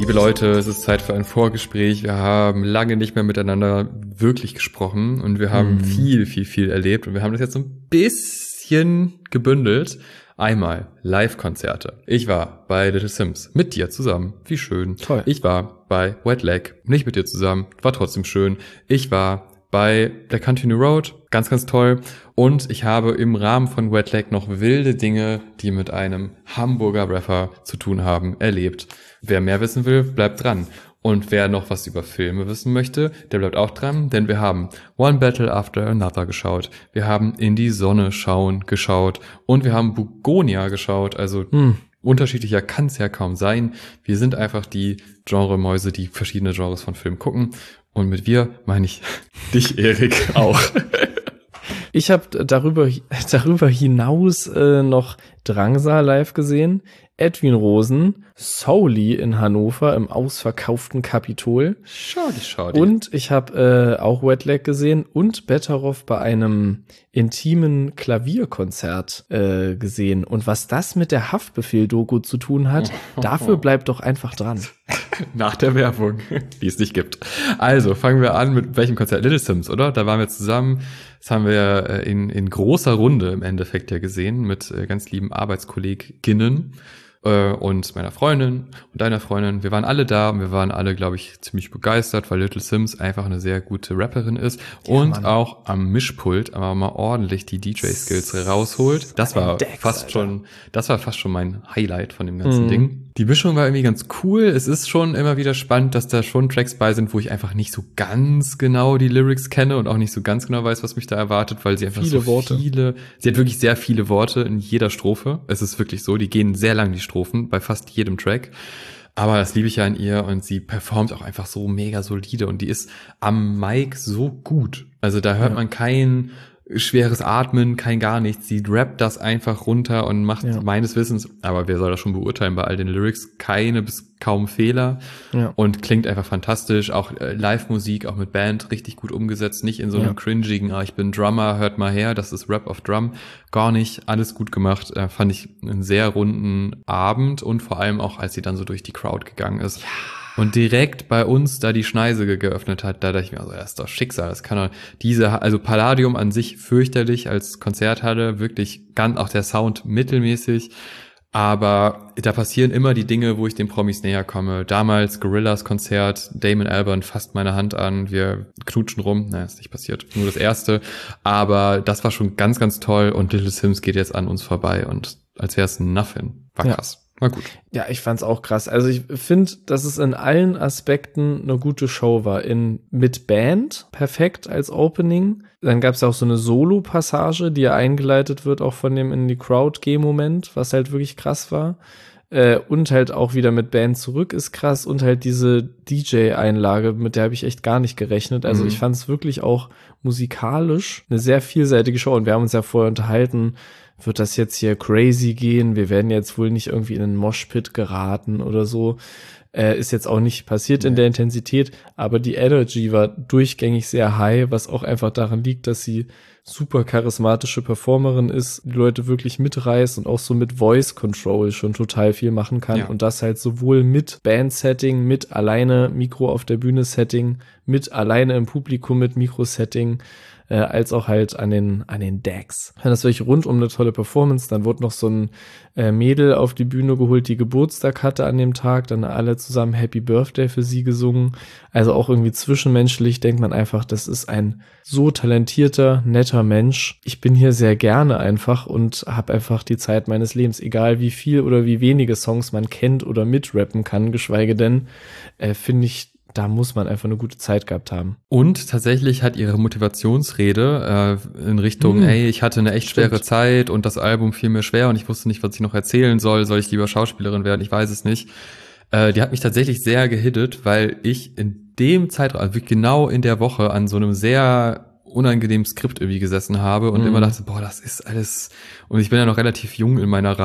Liebe Leute, es ist Zeit für ein Vorgespräch. Wir haben lange nicht mehr miteinander wirklich gesprochen und wir haben viel erlebt und wir haben das jetzt so ein bisschen gebündelt. Einmal Live-Konzerte. Ich war bei Little Sims mit dir zusammen. Wie schön. Toll. Ich war bei Wet Leg, nicht mit dir zusammen, war trotzdem schön. Ich war bei Black Country New Road, ganz, ganz toll. Und ich habe im Rahmen von Wet Leg noch wilde Dinge, die mit einem Hamburger Rapper zu tun haben, erlebt. Wer mehr wissen will, bleibt dran. Und wer noch was über Filme wissen möchte, der bleibt auch dran, denn wir haben One Battle After Another geschaut. Wir haben In die Sonne schauen geschaut und wir haben Bugonia geschaut. Also unterschiedlicher kann es ja kaum sein. Wir sind einfach die Genremäuse, die verschiedene Genres von Filmen gucken. Und mit wir meine ich dich, Erik, auch. Ich habe darüber hinaus noch Drangsal live gesehen, Edwin Rosen, Souli in Hannover im ausverkauften Kapitol. Schade. Und ich habe auch Wet Leg gesehen und Betteroff bei einem intimen Klavierkonzert gesehen. Und was das mit der Haftbefehl-Doku zu tun hat, dafür bleibt doch einfach dran. Nach der Werbung, die es nicht gibt. Also, fangen wir an mit welchem Konzert? Little Sims, oder? Da waren wir zusammen. Das haben wir in großer Runde im Endeffekt ja gesehen mit ganz lieben Arbeitskolleginnen und meiner Freundin und deiner Freundin. Wir waren alle da und wir waren alle, glaube ich, ziemlich begeistert, weil Little Sims einfach eine sehr gute Rapperin ist und auch am Mischpult aber mal ordentlich die DJ-Skills rausholt. Das war fast schon mein Highlight von dem ganzen Ding. Die Mischung war irgendwie ganz cool. Es ist schon immer wieder spannend, dass da schon Tracks bei sind, wo ich einfach nicht so ganz genau die Lyrics kenne und auch nicht so ganz genau weiß, was mich da erwartet, weil sie einfach sie hat wirklich sehr viele Worte in jeder Strophe. Es ist wirklich so, die gehen sehr lang, die Strophen, bei fast jedem Track. Aber das liebe ich ja an ihr und sie performt auch einfach so mega solide und die ist am Mic so gut. Also da hört man kein schweres Atmen, kein gar nichts. Sie rappt das einfach runter und macht meines Wissens, aber wer soll das schon beurteilen, bei all den Lyrics keine bis kaum Fehler und klingt einfach fantastisch. Auch Live-Musik, auch mit Band, richtig gut umgesetzt. Nicht in so einem cringigen, ich bin Drummer, hört mal her, das ist Rap of Drum. Gar nicht, alles gut gemacht. Fand ich einen sehr runden Abend und vor allem auch, als sie dann so durch die Crowd gegangen ist. Ja. Und direkt bei uns da die Schneise geöffnet hat, da dachte ich mir, also das ist doch Schicksal, das kann doch also Palladium an sich fürchterlich als Konzerthalle, wirklich ganz, auch der Sound mittelmäßig, aber da passieren immer die Dinge, wo ich den Promis näher komme. Damals Gorillaz Konzert, Damon Albarn fasst meine Hand an, wir knutschen rum, ist nicht passiert, nur das erste, aber das war schon ganz, ganz toll und Little Sims geht jetzt an uns vorbei und als wäre es ein Nothing, war krass. War gut. Ja, ich fand's auch krass. Also ich finde, dass es in allen Aspekten eine gute Show war. Mit Band, perfekt als Opening. Dann gab's auch so eine Solo-Passage, die ja eingeleitet wird, auch von dem in die Crowd-Geh-Moment, was halt wirklich krass war. Und halt auch wieder mit Band zurück ist krass und halt diese DJ-Einlage, mit der habe ich echt gar nicht gerechnet. Also ich fand's wirklich auch musikalisch eine sehr vielseitige Show und wir haben uns ja vorher unterhalten, wird das jetzt hier crazy gehen? Wir werden jetzt wohl nicht irgendwie in einen Moshpit geraten oder so. Ist jetzt auch nicht passiert in der Intensität, aber die Energy war durchgängig sehr high, was auch einfach daran liegt, dass sie super charismatische Performerin ist, die Leute wirklich mitreißt und auch so mit Voice Control schon total viel machen kann und das halt sowohl mit Band-Setting, mit alleine Mikro auf der Bühne-Setting, mit alleine im Publikum mit Mikro-Setting, als auch halt an den Decks. Das ist wirklich rundum eine tolle Performance. Dann wurde noch so ein Mädel auf die Bühne geholt, die Geburtstag hatte an dem Tag. Dann alle zusammen Happy Birthday für sie gesungen. Also auch irgendwie zwischenmenschlich denkt man einfach, das ist ein so talentierter, netter Mensch. Ich bin hier sehr gerne einfach und habe einfach die Zeit meines Lebens. Egal wie viel oder wie wenige Songs man kennt oder mitrappen kann, geschweige denn, finde ich, da muss man einfach eine gute Zeit gehabt haben. Und tatsächlich hat ihre Motivationsrede in Richtung, ich hatte eine echt schwere Zeit und das Album fiel mir schwer und ich wusste nicht, was ich noch erzählen soll. Soll ich lieber Schauspielerin werden? Ich weiß es nicht. Die hat mich tatsächlich sehr gehittet, weil ich in dem Zeitraum, also genau in der Woche an so einem sehr unangenehmen Skript irgendwie gesessen habe und immer dachte, das ist alles, und ich bin ja noch relativ jung in meiner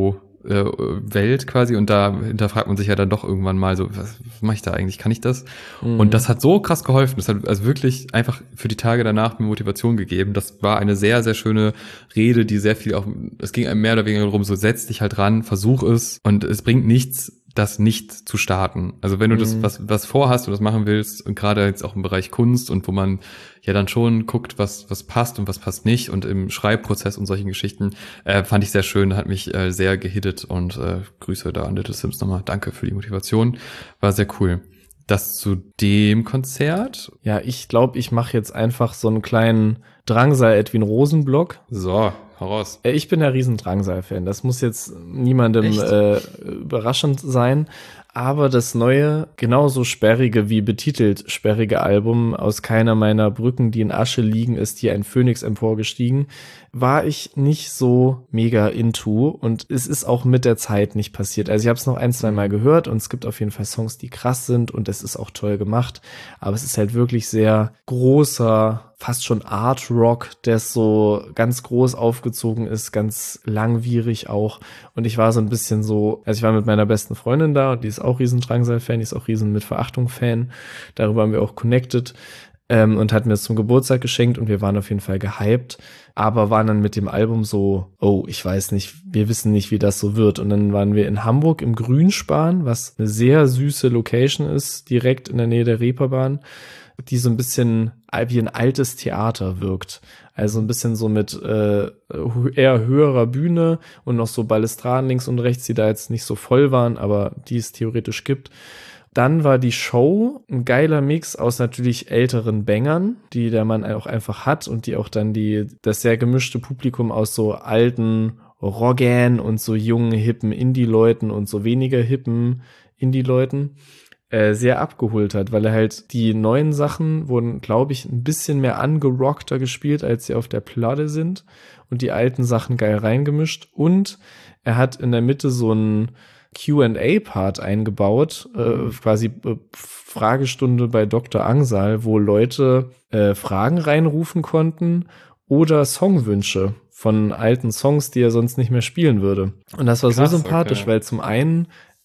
Welt quasi und da hinterfragt man sich ja dann doch irgendwann mal so, was mache ich da eigentlich, kann ich das? Und das hat so krass geholfen, das hat also wirklich einfach für die Tage danach mir Motivation gegeben. Das war eine sehr, sehr schöne Rede, die sehr viel auch, es ging einem mehr oder weniger darum, so setz dich halt ran, versuch es und es bringt nichts, das nicht zu starten. Also wenn du das was vorhast und das machen willst, und gerade jetzt auch im Bereich Kunst und wo man ja dann schon guckt, was passt und was passt nicht und im Schreibprozess und solchen Geschichten, fand ich sehr schön, hat mich sehr gehittet und Grüße da an Little Sims nochmal. Danke für die Motivation. War sehr cool. Das zu dem Konzert? Ja, ich glaube, ich mache jetzt einfach so einen kleinen Drangsal-Edwin Rosenblock. So, heraus. Ich bin ja riesen Drangsal-Fan. Das muss jetzt niemandem überraschend sein. Aber das neue, genauso sperrige wie betitelt sperrige Album Aus keiner meiner Brücken, die in Asche liegen, ist hier ein Phönix emporgestiegen, war ich nicht so mega into und es ist auch mit der Zeit nicht passiert. Also ich habe es noch 1-2 Mal gehört und es gibt auf jeden Fall Songs, die krass sind und es ist auch toll gemacht, aber es ist halt wirklich sehr großer, fast schon Art Rock, der so ganz groß aufgezogen ist, ganz langwierig auch und ich war so ein bisschen so, also ich war mit meiner besten Freundin da und die ist auch riesen Drangsal-Fan, die ist auch riesen mit Verachtung-Fan, darüber haben wir auch connected und hat mir das zum Geburtstag geschenkt und wir waren auf jeden Fall gehypt, aber waren dann mit dem Album so, oh, ich weiß nicht, wir wissen nicht, wie das so wird. Und dann waren wir in Hamburg im Grünspan, was eine sehr süße Location ist, direkt in der Nähe der Reeperbahn, die so ein bisschen wie ein altes Theater wirkt. Also ein bisschen so mit eher höherer Bühne und noch so Balustraden links und rechts, die da jetzt nicht so voll waren, aber die es theoretisch gibt. Dann war die Show ein geiler Mix aus natürlich älteren Bangern, die der Mann auch einfach hat und die auch dann das sehr gemischte Publikum aus so alten Rockern und so jungen, hippen Indie-Leuten und so weniger hippen Indie-Leuten sehr abgeholt hat, weil er halt die neuen Sachen wurden, glaube ich, ein bisschen mehr angerockter gespielt, als sie auf der Platte sind und die alten Sachen geil reingemischt und er hat in der Mitte so einen Q&A-Part eingebaut, quasi Fragestunde bei Dr. Angsal, wo Leute Fragen reinrufen konnten oder Songwünsche von alten Songs, die er sonst nicht mehr spielen würde. Und das war krass, so sympathisch, okay. Weil zum einen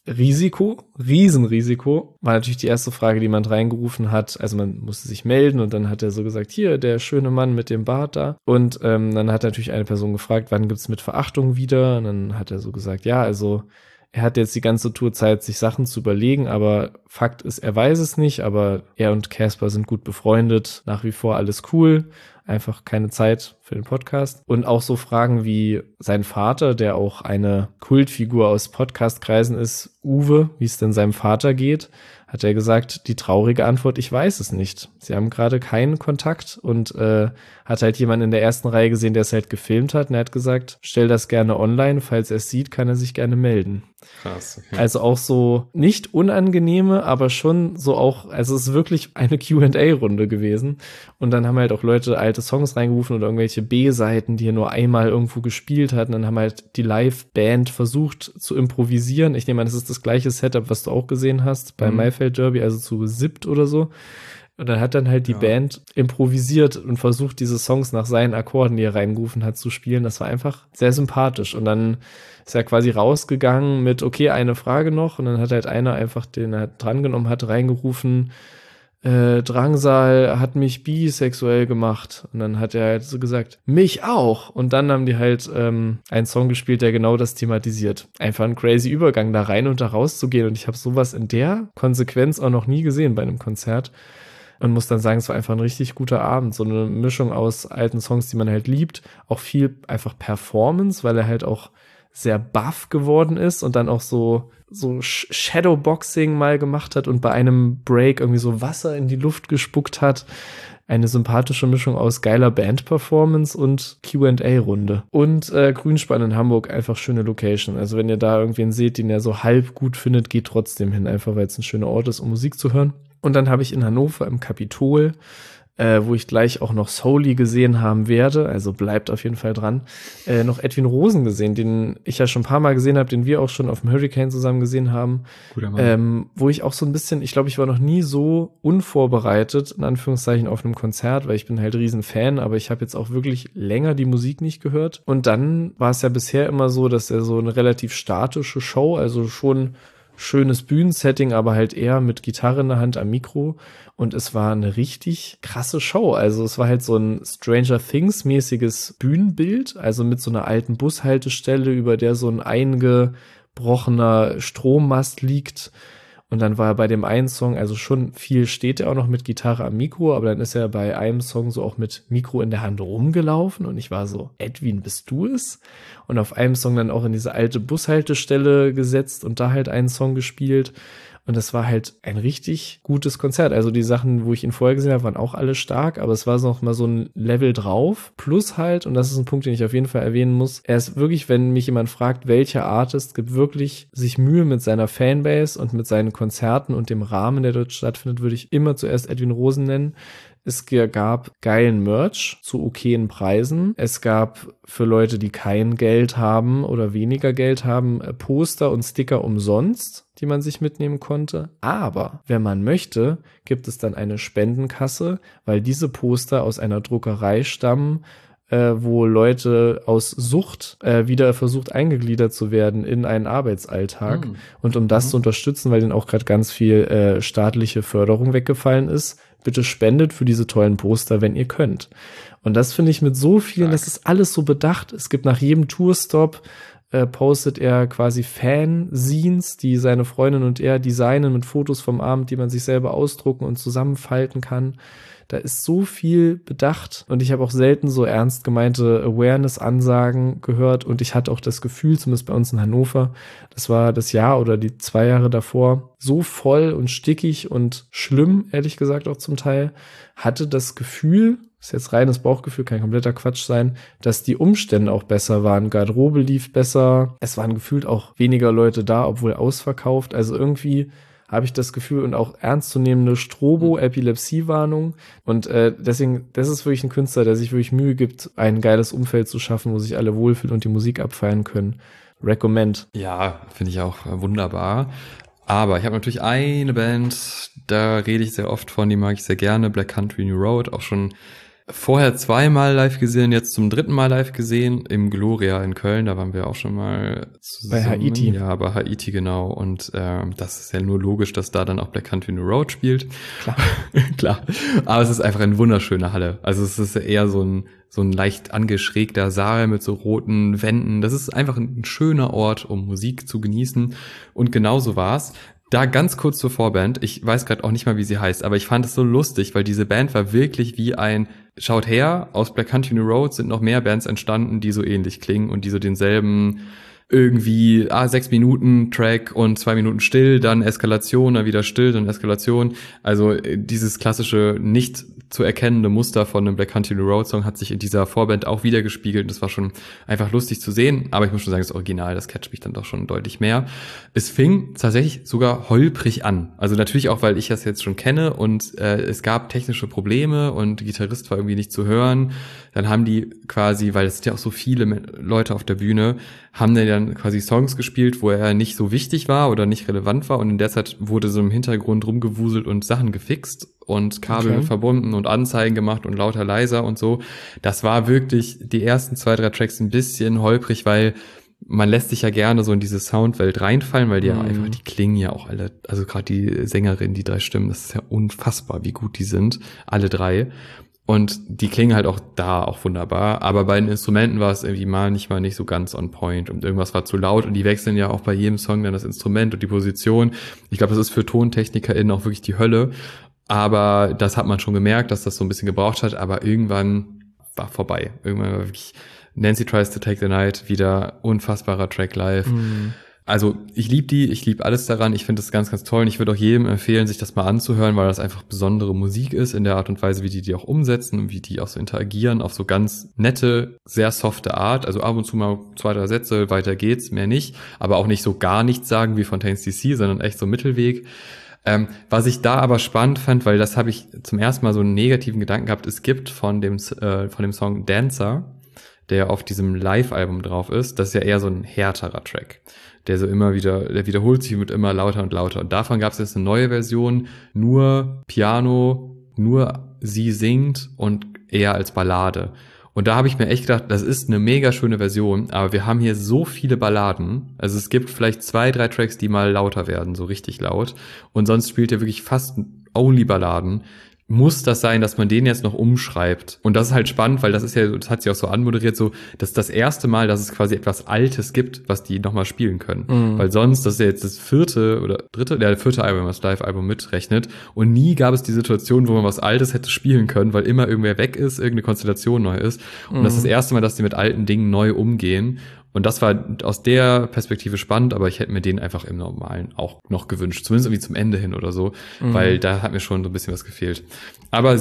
Riesenrisiko, war natürlich die erste Frage, die man reingerufen hat. Also man musste sich melden und dann hat er so gesagt, hier, der schöne Mann mit dem Bart da. Und dann hat natürlich eine Person gefragt, wann gibt's mit Verachtung wieder? Und dann hat er so gesagt, ja, also er hat jetzt die ganze Tour Zeit, sich Sachen zu überlegen, aber Fakt ist, er weiß es nicht, aber er und Casper sind gut befreundet, nach wie vor alles cool, einfach keine Zeit für den Podcast. Und auch so Fragen wie sein Vater, der auch eine Kultfigur aus Podcast-Kreisen ist, Uwe, wie es denn seinem Vater geht, hat er gesagt, die traurige Antwort, ich weiß es nicht. Sie haben gerade keinen Kontakt und hat halt jemanden in der ersten Reihe gesehen, der es halt gefilmt hat und er hat gesagt, stell das gerne online, falls er es sieht, kann er sich gerne melden. Krass. Okay. Also auch so nicht unangenehme, aber schon so auch, also es ist wirklich eine Q&A-Runde gewesen und dann haben halt auch Leute alte Songs reingerufen oder irgendwelche B-Seiten, die er nur einmal irgendwo gespielt hat und dann haben halt die Live-Band versucht zu improvisieren. Ich nehme an, das ist das gleiche Setup, was du auch gesehen hast bei Maifeld Derby, also zu 7 oder so. Und dann hat dann halt die Band improvisiert und versucht, diese Songs nach seinen Akkorden, die er reingerufen hat, zu spielen. Das war einfach sehr sympathisch. Und dann ist er quasi rausgegangen mit, okay, eine Frage noch. Und dann hat halt einer einfach, den er drangenommen hat, reingerufen, Drangsal hat mich bisexuell gemacht. Und dann hat er halt so gesagt, mich auch. Und dann haben die halt einen Song gespielt, der genau das thematisiert. Einfach ein crazy Übergang, da rein und da raus zu gehen. Und ich habe sowas in der Konsequenz auch noch nie gesehen bei einem Konzert. Und muss dann sagen, es war einfach ein richtig guter Abend. So eine Mischung aus alten Songs, die man halt liebt. Auch viel einfach Performance, weil er halt auch sehr buff geworden ist und dann auch so Shadowboxing mal gemacht hat und bei einem Break irgendwie so Wasser in die Luft gespuckt hat. Eine sympathische Mischung aus geiler Band-Performance und Q&A-Runde. Und Grünspan in Hamburg, einfach schöne Location. Also wenn ihr da irgendwen seht, den ihr so halb gut findet, geht trotzdem hin, einfach weil es ein schöner Ort ist, um Musik zu hören. Und dann habe ich in Hannover im Kapitol, wo ich gleich auch noch Souli gesehen haben werde, also bleibt auf jeden Fall dran, noch Edwin Rosen gesehen, den ich ja schon ein paar Mal gesehen habe, den wir auch schon auf dem Hurricane zusammen gesehen haben, wo ich auch so ein bisschen, ich glaube, ich war noch nie so unvorbereitet, in Anführungszeichen, auf einem Konzert, weil ich bin halt riesen Fan, aber ich habe jetzt auch wirklich länger die Musik nicht gehört. Und dann war es ja bisher immer so, dass er so eine relativ statische Show, also schon schönes Bühnensetting, aber halt eher mit Gitarre in der Hand am Mikro und es war eine richtig krasse Show, also es war halt so ein Stranger Things mäßiges Bühnenbild, also mit so einer alten Bushaltestelle, über der so ein abgebrochener Strommast liegt. Und dann war er bei dem einen Song, also schon viel steht er auch noch mit Gitarre am Mikro, aber dann ist er bei einem Song so auch mit Mikro in der Hand rumgelaufen und ich war so, Edwin, bist du es? Und auf einem Song dann auch in diese alte Bushaltestelle gesetzt und da halt einen Song gespielt. Und das war halt ein richtig gutes Konzert. Also die Sachen, wo ich ihn vorher gesehen habe, waren auch alle stark, aber es war noch mal so ein Level drauf. Plus halt, und das ist ein Punkt, den ich auf jeden Fall erwähnen muss, er ist wirklich, wenn mich jemand fragt, welcher Artist gibt wirklich sich Mühe mit seiner Fanbase und mit seinen Konzerten und dem Rahmen, der dort stattfindet, würde ich immer zuerst Edwin Rosen nennen. Es gab geilen Merch zu okayen Preisen. Es gab für Leute, die kein Geld haben oder weniger Geld haben, Poster und Sticker umsonst, die man sich mitnehmen konnte. Aber wenn man möchte, gibt es dann eine Spendenkasse, weil diese Poster aus einer Druckerei stammen, wo Leute aus Sucht wieder versucht eingegliedert zu werden in einen Arbeitsalltag. Und um das zu unterstützen, weil denen auch gerade ganz viel staatliche Förderung weggefallen ist, bitte spendet für diese tollen Poster, wenn ihr könnt. Und das finde ich mit so vielen, das ist alles so bedacht. Es gibt nach jedem Tourstop postet er quasi Fanzines, die seine Freundin und er designen mit Fotos vom Abend, die man sich selber ausdrucken und zusammenfalten kann. Da ist so viel bedacht und ich habe auch selten so ernst gemeinte Awareness-Ansagen gehört und ich hatte auch das Gefühl, zumindest bei uns in Hannover, das war das Jahr oder die 2 Jahre davor, so voll und stickig und schlimm, ehrlich gesagt auch zum Teil, hatte das Gefühl, ist jetzt reines Bauchgefühl, kein kompletter Quatsch sein, dass die Umstände auch besser waren. Garderobe lief besser, es waren gefühlt auch weniger Leute da, obwohl ausverkauft, also irgendwie habe ich das Gefühl und auch ernstzunehmende Strobo-Epilepsie-Warnung. Und deswegen, das ist wirklich ein Künstler, der sich wirklich Mühe gibt, ein geiles Umfeld zu schaffen, wo sich alle wohlfühlen und die Musik abfeiern können. Recommend. Ja, finde ich auch wunderbar. Aber ich habe natürlich eine Band, da rede ich sehr oft von, die mag ich sehr gerne, Black Country New Road, auch schon vorher 2-mal live gesehen, jetzt zum 3. Mal live gesehen, im Gloria in Köln, da waren wir auch schon mal zusammen. Bei Haiti. Ja, bei Haiti, genau. Und das ist ja nur logisch, dass da dann auch Black Country New Road spielt. Klar. Klar. Aber es ist einfach eine wunderschöne Halle. Also es ist eher so ein leicht angeschrägter Saal mit so roten Wänden. Das ist einfach ein schöner Ort, um Musik zu genießen. Und genauso war's. Da ganz kurz zur Vorband. Ich weiß gerade auch nicht mal, wie sie heißt, aber ich fand es so lustig, weil diese Band war wirklich wie ein, schaut her, aus Black Country New Road sind noch mehr Bands entstanden, die so ähnlich klingen und die so denselben irgendwie 6 Minuten Track und 2 Minuten still, dann Eskalation, dann wieder still, dann Eskalation. Also dieses klassische nicht zu erkennende Muster von einem Black Country New Road Song hat sich in dieser Vorband auch wiedergespiegelt. Das war schon einfach lustig zu sehen, aber ich muss schon sagen, das Original, das catcht mich dann doch schon deutlich mehr. Es fing tatsächlich sogar holprig an. Also natürlich auch, weil ich das jetzt schon kenne und es gab technische Probleme und der Gitarrist war irgendwie nicht zu hören. Dann haben die quasi, weil es sind ja auch so viele Leute auf der Bühne, haben dann quasi Songs gespielt, wo er nicht so wichtig war oder nicht relevant war und in der Zeit wurde so im Hintergrund rumgewuselt und Sachen gefixt und Kabel verbunden und Anzeigen gemacht und lauter leiser und so. Das war wirklich die ersten 2, 3 Tracks ein bisschen holprig, weil man lässt sich ja gerne so in diese Soundwelt reinfallen, weil die ja einfach, die klingen ja auch alle, also gerade die Sängerin, die 3 Stimmen, das ist ja unfassbar, wie gut die sind, alle 3. Und die klingen halt auch da auch wunderbar, aber bei den Instrumenten war es irgendwie manchmal nicht so ganz on point und irgendwas war zu laut und die wechseln ja auch bei jedem Song dann das Instrument und die Position. Ich glaube, das ist für TontechnikerInnen auch wirklich die Hölle, aber das hat man schon gemerkt, dass das so ein bisschen gebraucht hat, aber irgendwann war vorbei. Irgendwann war wirklich Nancy Tries to Take the Night wieder unfassbarer Track live. Also ich liebe alles daran, ich finde das ganz, ganz toll und ich würde auch jedem empfehlen, sich das mal anzuhören, weil das einfach besondere Musik ist in der Art und Weise, wie die auch umsetzen und wie die auch so interagieren auf so ganz nette, sehr softe Art, also ab und zu mal 2, 3 Sätze, weiter geht's, mehr nicht, aber auch nicht so gar nichts sagen wie Fontaines DC, sondern echt so Mittelweg. Was ich da aber spannend fand, weil das habe ich zum ersten Mal so einen negativen Gedanken gehabt, es gibt von dem Song Dancer, der auf diesem Live-Album drauf ist, das ist ja eher so ein härterer Track, der wiederholt sich und wird immer lauter und lauter. Und davon gab es jetzt eine neue Version, nur Piano, nur sie singt und eher als Ballade. Und da habe ich mir echt gedacht, das ist eine mega schöne Version, aber wir haben hier so viele Balladen. Also es gibt vielleicht 2, 3 Tracks, die mal lauter werden, so richtig laut. Und sonst spielt er wirklich fast only Balladen. muss das sein, dass man den jetzt noch umschreibt? Und das ist halt spannend, weil das hat sie auch so anmoderiert, so, das ist das erste Mal, dass es quasi etwas Altes gibt, was die nochmal spielen können. Weil sonst, das ist ja jetzt das vierte Album, das Live-Album mitrechnet. Und nie gab es die Situation, wo man was Altes hätte spielen können, weil immer irgendwer weg ist, irgendeine Konstellation neu ist. Und das ist das erste Mal, dass die mit alten Dingen neu umgehen. Und das war aus der Perspektive spannend, aber ich hätte mir den einfach im Normalen auch noch gewünscht. Zumindest irgendwie zum Ende hin oder so, weil da hat mir schon so ein bisschen was gefehlt. Aber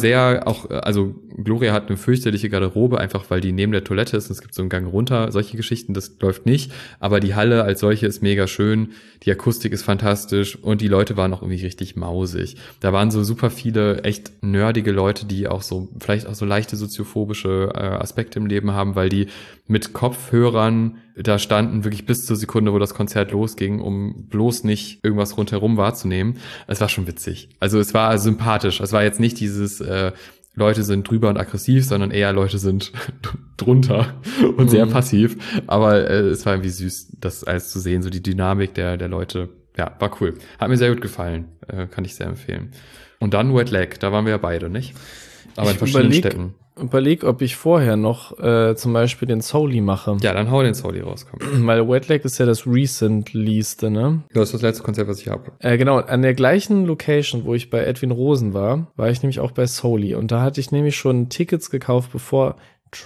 also Gloria hat eine fürchterliche Garderobe, einfach weil die neben der Toilette ist und es gibt so einen Gang runter. Solche Geschichten, das läuft nicht. Aber die Halle als solche ist mega schön. Die Akustik ist fantastisch und die Leute waren auch irgendwie richtig mausig. Da waren so super viele echt nerdige Leute, die auch so, vielleicht auch so leichte soziophobische Aspekte im Leben haben, weil die mit Kopfhörern da standen, wirklich bis zur Sekunde, wo das Konzert losging, um bloß nicht irgendwas rundherum wahrzunehmen. Es war schon witzig. Also es war sympathisch. Es war jetzt nicht dieses Leute sind drüber und aggressiv, sondern eher Leute sind drunter und sehr passiv. Aber es war irgendwie süß, das alles zu sehen, so die Dynamik der Leute. Ja, war cool. Hat mir sehr gut gefallen. Kann ich sehr empfehlen. Und dann Wet Leg, da waren wir ja beide, nicht? Aber in verschiedenen Städten. Überleg, ob ich vorher noch zum Beispiel den Soli mache. Ja, dann hau den Soli raus, komm. Weil Wet Leg ist ja das recentlyste, ne? Das ist das letzte Konzert, was ich habe. Genau, an der gleichen Location, wo ich bei Edwin Rosen war ich nämlich auch bei Soli. Und da hatte ich nämlich schon Tickets gekauft, bevor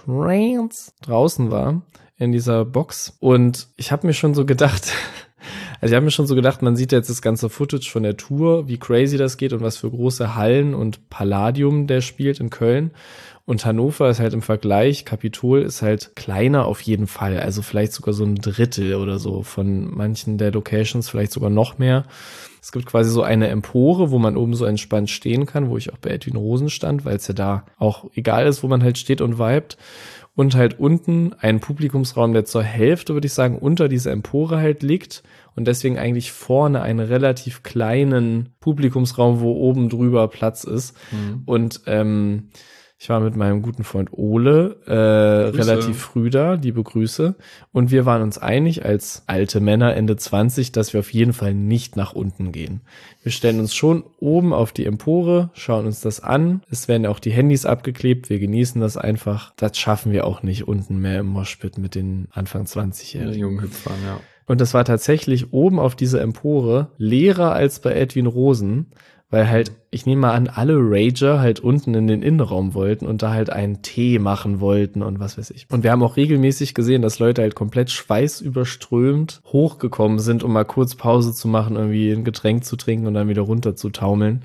Trance draußen war, in dieser Box. Und ich habe mir schon so gedacht... Also ich habe mir schon so gedacht, man sieht jetzt das ganze Footage von der Tour, wie crazy das geht und was für große Hallen und Palladium der spielt in Köln. Und Hannover ist halt im Vergleich, Kapitol ist halt kleiner auf jeden Fall. Also vielleicht sogar so ein Drittel oder so von manchen der Locations, vielleicht sogar noch mehr. Es gibt quasi so eine Empore, wo man oben so entspannt stehen kann, wo ich auch bei Edwin Rosen stand, weil es ja da auch egal ist, wo man halt steht und vibet. Und halt unten ein Publikumsraum, der zur Hälfte, würde ich sagen, unter dieser Empore halt liegt und deswegen eigentlich vorne einen relativ kleinen Publikumsraum, wo oben drüber Platz ist. Und ich war mit meinem guten Freund Ole relativ früh da, liebe Grüße. Und wir waren uns einig als alte Männer Ende 20, dass wir auf jeden Fall nicht nach unten gehen. Wir stellen uns schon oben auf die Empore, schauen uns das an. Es werden auch die Handys abgeklebt, wir genießen das einfach. Das schaffen wir auch nicht unten mehr im Moshpit mit den Anfang 20-Jährigen. Jungen Hüpfern, ja. Und das war tatsächlich oben auf dieser Empore leerer als bei Edwin Rosen, weil halt, ich nehme mal an, alle Rager halt unten in den Innenraum wollten und da halt einen Tee machen wollten und was weiß ich. Und wir haben auch regelmäßig gesehen, dass Leute halt komplett schweißüberströmt hochgekommen sind, um mal kurz Pause zu machen, irgendwie ein Getränk zu trinken und dann wieder runter zu taumeln.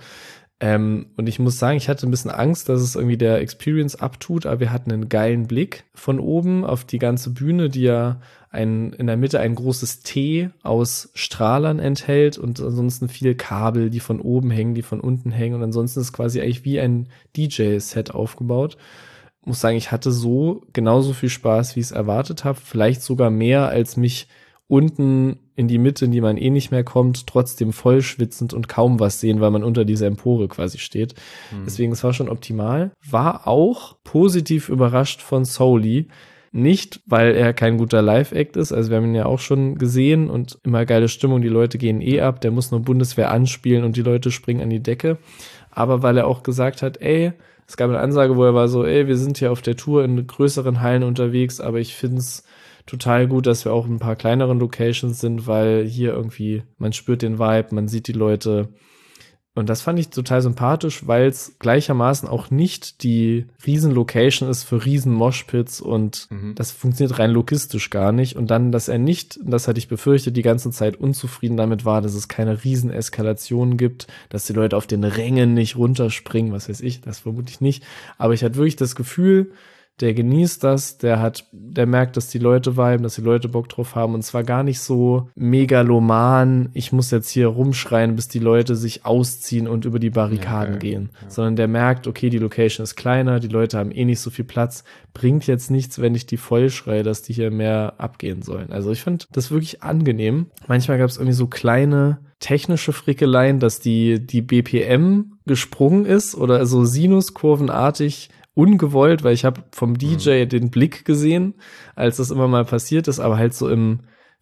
Und ich muss sagen, ich hatte ein bisschen Angst, dass es irgendwie der Experience abtut, aber wir hatten einen geilen Blick von oben auf die ganze Bühne, die ja in der Mitte ein großes T aus Strahlern enthält und ansonsten viel Kabel, die von oben hängen, die von unten hängen und ansonsten ist es quasi eigentlich wie ein DJ-Set aufgebaut. Ich muss sagen, ich hatte genauso viel Spaß, wie ich es erwartet habe, vielleicht sogar mehr, als mich unten in die Mitte, in die man eh nicht mehr kommt, trotzdem voll schwitzend und kaum was sehen, weil man unter dieser Empore quasi steht. Deswegen, es war schon optimal. War auch positiv überrascht von Soli. Nicht, weil er kein guter Live-Act ist, also wir haben ihn ja auch schon gesehen und immer geile Stimmung, die Leute gehen ab, der muss nur Bundeswehr anspielen und die Leute springen an die Decke. Aber weil er auch gesagt hat, es gab eine Ansage, wo er war so, wir sind hier auf der Tour in größeren Hallen unterwegs, aber ich find's total gut, dass wir auch in ein paar kleineren Locations sind, weil hier irgendwie, man spürt den Vibe, man sieht die Leute. Und das fand ich total sympathisch, weil es gleichermaßen auch nicht die Riesen-Location ist für Riesen-Moshpits und das funktioniert rein logistisch gar nicht. Und dann, dass er nicht, das hatte ich befürchtet, die ganze Zeit unzufrieden damit war, dass es keine Riesen-Eskalationen gibt, dass die Leute auf den Rängen nicht runterspringen, was weiß ich, das vermutlich nicht. Aber ich hatte wirklich das Gefühl, der genießt das, der merkt, dass die Leute viben, dass die Leute Bock drauf haben und zwar gar nicht so megaloman, ich muss jetzt hier rumschreien, bis die Leute sich ausziehen und über die Barrikaden gehen, sondern der merkt, okay, die Location ist kleiner, die Leute haben eh nicht so viel Platz, bringt jetzt nichts, wenn ich die voll schreie, dass die hier mehr abgehen sollen. Also ich fand das wirklich angenehm. Manchmal gab es irgendwie so kleine technische Frickeleien, dass die BPM gesprungen ist oder so sinuskurvenartig ungewollt, weil ich habe vom DJ den Blick gesehen, als das immer mal passiert ist, aber halt so im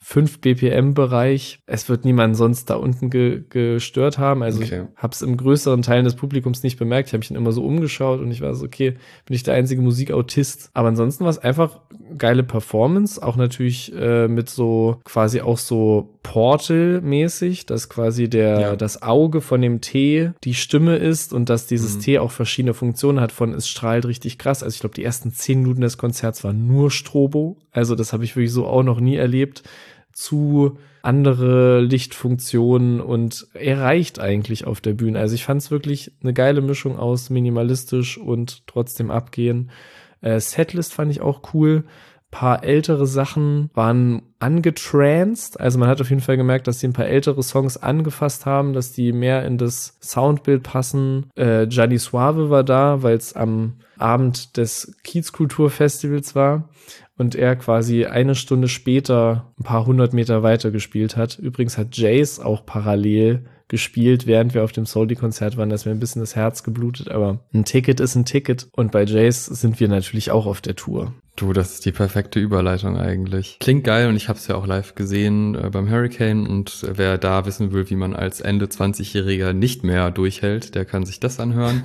5 BPM-Bereich. Es wird niemand sonst da unten gestört haben. Also ich habe es im größeren Teilen des Publikums nicht bemerkt. Ich habe mich dann immer so umgeschaut und ich war so, okay, bin ich der einzige Musikautist. Aber ansonsten war es einfach geile Performance. Auch natürlich mit so quasi auch so Portal-mäßig, dass quasi das Auge von dem T die Stimme ist und dass dieses T auch verschiedene Funktionen hat von es strahlt richtig krass. Also ich glaube, die ersten 10 Minuten des Konzerts war nur Strobo. Also das habe ich wirklich so auch noch nie erlebt. Zu andere Lichtfunktionen und er reicht eigentlich auf der Bühne. Also ich fand es wirklich eine geile Mischung aus minimalistisch und trotzdem abgehen. Setlist fand ich auch cool. Paar ältere Sachen waren angetranced. Also man hat auf jeden Fall gemerkt, dass sie ein paar ältere Songs angefasst haben, dass die mehr in das Soundbild passen. Gianni Suave war da, weil es am Abend des Kiezkulturfestivals war und er quasi eine Stunde später ein paar 100 Meter weiter gespielt hat. Übrigens hat Jace auch parallel gespielt, während wir auf dem Soldi-Konzert waren. Da ist mir ein bisschen das Herz geblutet, aber ein Ticket ist ein Ticket und bei Jace sind wir natürlich auch auf der Tour. Du, das ist die perfekte Überleitung eigentlich. Klingt geil und ich habe es ja auch live gesehen beim Hurricane und wer da wissen will, wie man als Ende 20-Jähriger nicht mehr durchhält, der kann sich das anhören.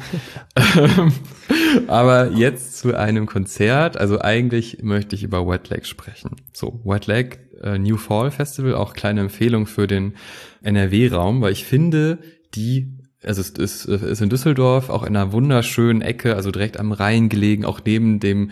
Aber jetzt zu einem Konzert. Also eigentlich möchte ich über Wet Leg sprechen. So, Wet Leg, New Fall Festival, auch kleine Empfehlung für den NRW-Raum, weil ich finde, also es ist in Düsseldorf auch in einer wunderschönen Ecke, also direkt am Rhein gelegen, auch neben dem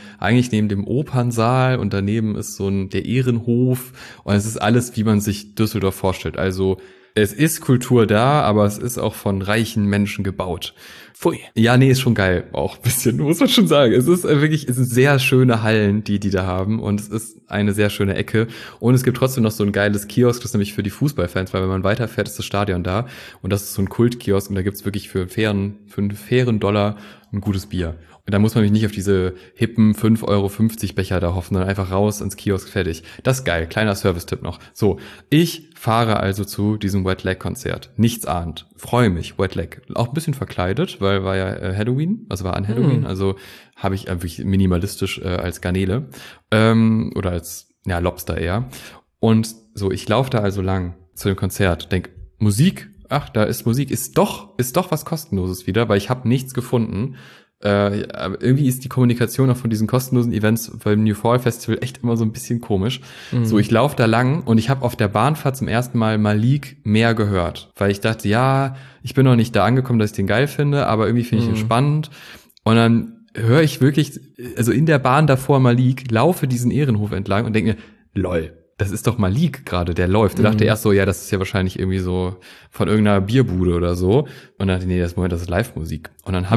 Opernsaal und daneben ist der Ehrenhof und es ist alles, wie man sich Düsseldorf vorstellt. Also es ist Kultur da, aber es ist auch von reichen Menschen gebaut. Pfui. Ja, nee, ist schon geil. Auch ein bisschen, muss man schon sagen. Es sind sehr schöne Hallen, die da haben und es ist eine sehr schöne Ecke und es gibt trotzdem noch so ein geiles Kiosk, das ist nämlich für die Fußballfans, weil wenn man weiterfährt, ist das Stadion da und das ist so ein Kultkiosk und da gibt's wirklich für einen fairen Dollar ein gutes Bier. Und da muss man mich nicht auf diese hippen 5,50 € Becher da hoffen, sondern einfach raus ins Kiosk, fertig. Das ist geil. Kleiner Service-Tipp noch. So, ich fahre also zu diesem Wet Leg Konzert. Nichts ahnt. Freue mich. Wet Leg. Auch ein bisschen verkleidet, weil war ja Halloween. Also war an Halloween. Also habe ich wirklich minimalistisch als Garnele. Oder als, Lobster eher. Und so, ich laufe da also lang zu dem Konzert. Denk, Musik? Ach, da ist Musik. Ist doch was Kostenloses wieder, weil ich habe nichts gefunden. Aber irgendwie ist die Kommunikation auch von diesen kostenlosen Events beim New Fall Festival echt immer so ein bisschen komisch. So, ich laufe da lang und ich habe auf der Bahnfahrt zum ersten Mal Malik mehr gehört, weil ich dachte, ja, ich bin noch nicht da angekommen, dass ich den geil finde, aber irgendwie finde ich ihn spannend. Und dann höre ich wirklich, also in der Bahn davor Malik, laufe diesen Ehrenhof entlang und denke mir, lol, das ist doch Malik gerade, der läuft. Ich dachte erst so, ja, das ist ja wahrscheinlich irgendwie so von irgendeiner Bierbude oder so. Und dann dachte ich, nee, das ist Live-Musik. Und dann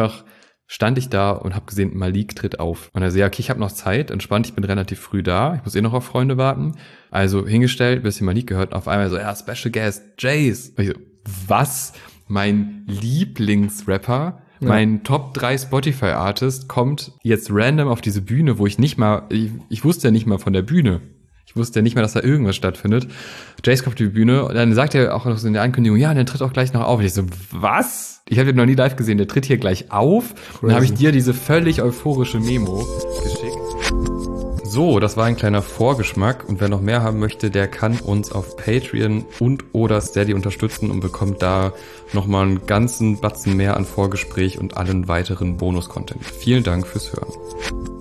stand ich da und habe gesehen, Malik tritt auf. Und er so, ja, okay, ich habe noch Zeit, entspannt, ich bin relativ früh da, ich muss noch auf Freunde warten. Also hingestellt, bisschen Malik gehört, auf einmal so, ja, Special Guest, Jace. Und ich so, was? Mein Lieblingsrapper, mein Top 3 Spotify-Artist kommt jetzt random auf diese Bühne, wo ich wusste ja nicht mal von der Bühne. Ich wusste ja nicht mehr, dass da irgendwas stattfindet. Jace kommt auf die Bühne und dann sagt er auch noch so in der Ankündigung, ja, und der tritt auch gleich noch auf. Und ich so, was? Ich habe den noch nie live gesehen, der tritt hier gleich auf. Crazy. Und dann habe ich dir diese völlig euphorische Memo geschickt. So, das war ein kleiner Vorgeschmack. Und wer noch mehr haben möchte, der kann uns auf Patreon und/oder Steady unterstützen und bekommt da nochmal einen ganzen Batzen mehr an Vorgespräch und allen weiteren Bonus-Content. Vielen Dank fürs Hören.